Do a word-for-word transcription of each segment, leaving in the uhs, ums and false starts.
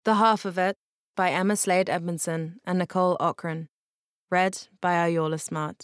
The Half of It by Emma Slade Edmondson and Nicole Ochran. Read by Ayola Smart.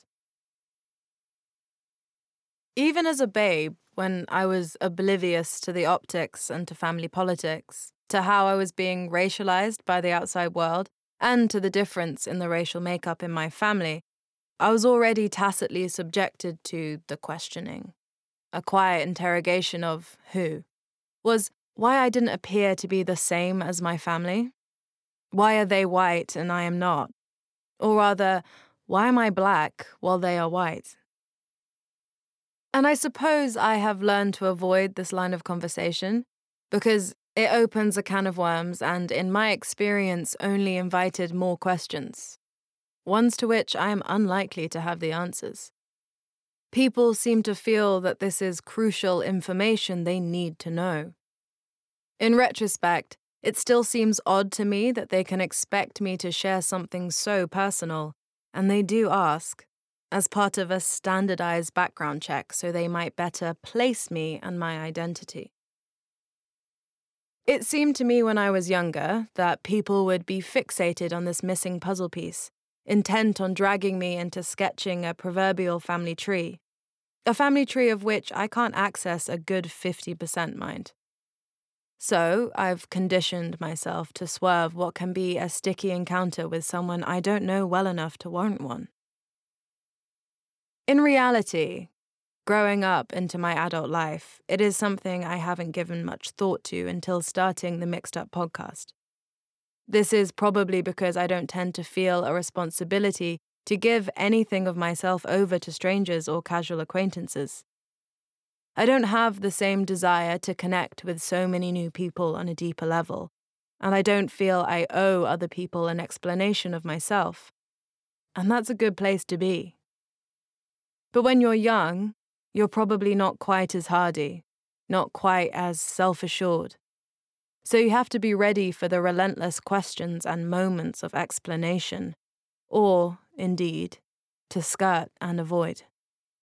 Even as a babe, when I was oblivious to the optics and to family politics, to how I was being racialized by the outside world, and to the difference in the racial makeup in my family, I was already tacitly subjected to the questioning. A quiet interrogation of who was why I didn't appear to be the same as my family. Why are they white and I am not? Or rather, why am I black while they are white? And I suppose I have learned to avoid this line of conversation because it opens a can of worms and, in my experience, only invited more questions, ones to which I am unlikely to have the answers. People seem to feel that this is crucial information they need to know. In retrospect, it still seems odd to me that they can expect me to share something so personal, and they do ask, as part of a standardized background check so they might better place me and my identity. It seemed to me when I was younger that people would be fixated on this missing puzzle piece, intent on dragging me into sketching a proverbial family tree, a family tree of which I can't access a good fifty percent mind. So, I've conditioned myself to swerve what can be a sticky encounter with someone I don't know well enough to warrant one. In reality, growing up into my adult life, it is something I haven't given much thought to until starting the Mixed Up podcast. This is probably because I don't tend to feel a responsibility to give anything of myself over to strangers or casual acquaintances. I don't have the same desire to connect with so many new people on a deeper level, and I don't feel I owe other people an explanation of myself. And that's a good place to be. But when you're young, you're probably not quite as hardy, not quite as self-assured. So you have to be ready for the relentless questions and moments of explanation, or, indeed, to skirt and avoid.